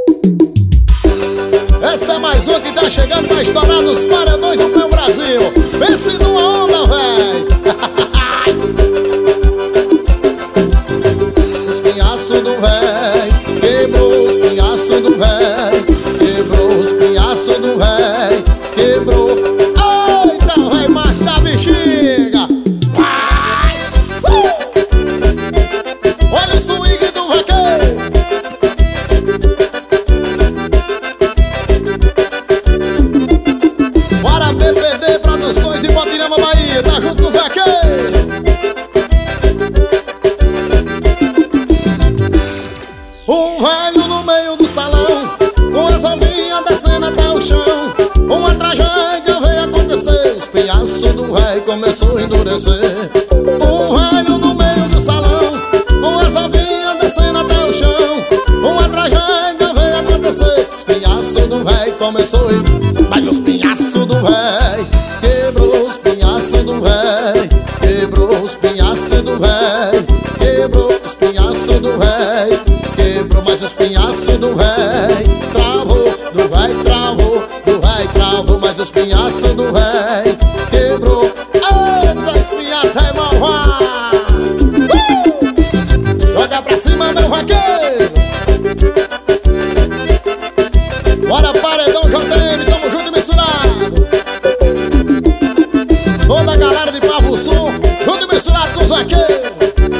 Essa é mais uma que tá chegando pra estourar nos paredões do meu Brasil. Pense numa onda, véi. Os pinhaços do véi, quebrou os pinhaços do véi, quebrou os pinhaços do véi, quebrou. Eita, véi, mas da bexiga. Olha o swing do vaqueiro. Bora BPD Produções de Botirama, Bahia, tá junto com os vaqueiros. Um velho no meio do salão, com as ovinhas descendo até o chão. Uma tragédia veio acontecer, os pinhaços do rei começou a endurecer. Um velho no meio do salão, com as ovinhas descendo até o chão. Uma tragédia veio acontecer, os pinhaços do rei começou a... Mas os pinhaços do rei quebrou, os pinhaços do rei quebrou, os pinhaços do rei quebrou, os pinhaços do rei quebrou. Mas os pinhaços do rei travou, do rei travou, do rei travou. Mas os pinhaços do rei quebrou. Eita, espinhaço é malvado. Joga pra cima, meu vaqueiro. Bora, paredão JM, tamo junto e misturado. Toda a galera de Pavo Sul, junto e misturado com os vaqueiros.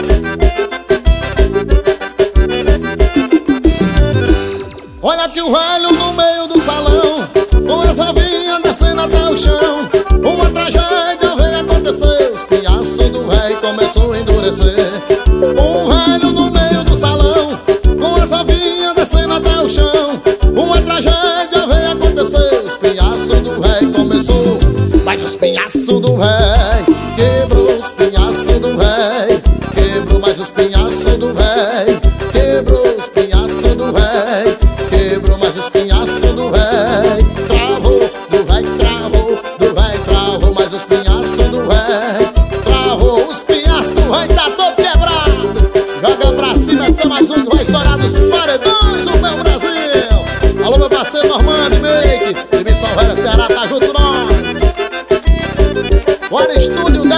Olha que o velho no meio do salão, com as ovinhas descendo até o chão. Uma tragédia veio acontecer, os pinhaços do rei começou a endurecer. Um velho no meio do salão, com as ovinhas descendo até o chão. Uma tragédia veio acontecer, os pinhaços do rei começou. Mas os pinhaços do rei quebrou, os pinhaços do rei quebrou. Mas os pinhaços do rei quebrou, os pinhaços do rei quebrou. Mas os pinhaços do rei travou, do rei travou, do rei travou. Mas os pinhaços do rei travou, os pinhaços do rei tá todo quebrado. Joga pra cima, essa é mais um que vai estourar dos paredões do meu Brasil. Alô, meu parceiro Normando Make, de Missão Velha, Ceará, tá junto nós. Bora, estúdio